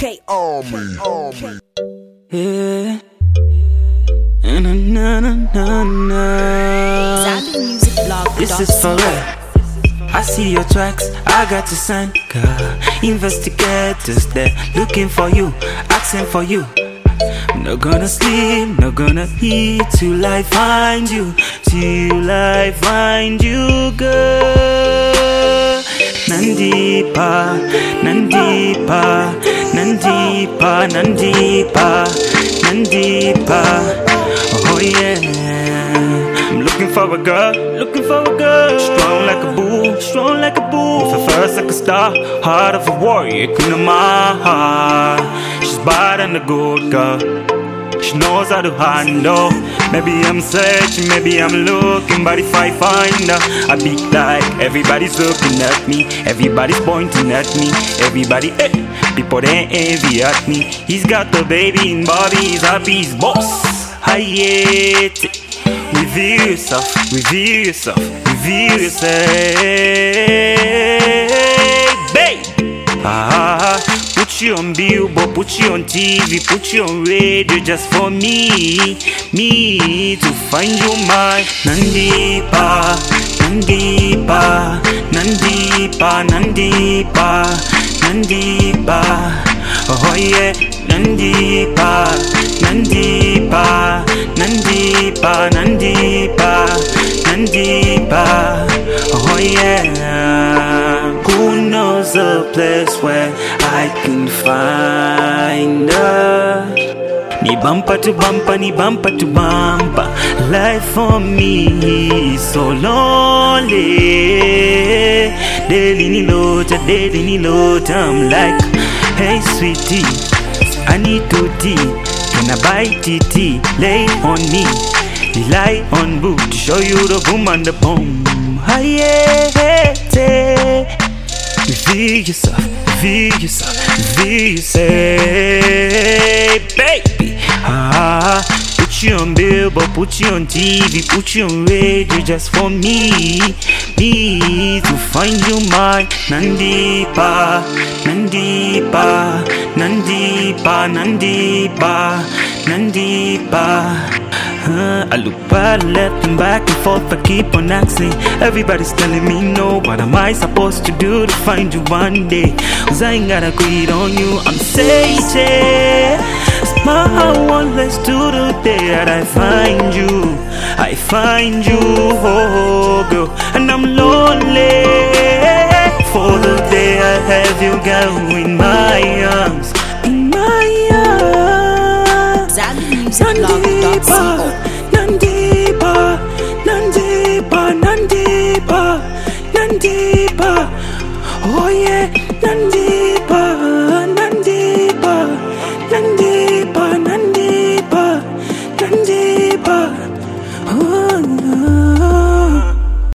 K Army. Yeah. Na na na na na. ZambianMusicBlog.com. This is for real. I see your tracks, I got to sign. Investigators there looking for you, asking for you. Not gonna sleep, not gonna eat till I find you, till I find you, girl. Nandipa, Nandipa, Nandipa, Nandipa, Nandipa. Oh yeah, I'm looking for a girl, looking for a girl. Strong like a bull, strong like a bull. With a face like a star, heart of a warrior, Kunama. She's better than a good girl. She knows how to handle. Maybe I'm searching, maybe I'm looking, but if I find her, I be like, everybody's looking at me, everybody's pointing at me, everybody, people they envy at me. He's got the baby in Bobby, he's happy, he's boss. I hate it. Reveal yourself, reveal yourself, reveal yourself, babe. Put you on Billboard, put you on TV, put you on radio just for me to find you my Nandipa, Nandipa, Nandipa, Nandipa, Nandipa. Oh yeah, Nandipa, Nandipa, Nandipa, Nandipa, Nandipa. Oh yeah. Who knows a place where I can find her? Ni bumper to bumper, ni bumper to bumper. Life for me is so lonely. Daily ni lota, I'm like, hey sweetie, I need to tea. Can I buy TT? Lay on me, rely on book to show you the boom and the boom. Yeah, reveal yourself, reveal yourself, reveal yourself, baby. Put you on Billboard, put you on TV, put you on radio just for me to find you my Nandipa, Nandipa, Nandipa, Nandipa, Nandipa. I look back, left and back and forth, I keep on asking. Everybody's telling me no, what am I supposed to do to find you one day? Cause I ain't gotta quit on you, I'm searching. Smile one less to the day that I find you, oh girl. And I'm lonely for the day I have you, girl, in my arms, in my arms. ZambianMusicBlog.com. Nandipa, Nandipa, Nandipa, Nandipa. Oh yeah, Nandipa.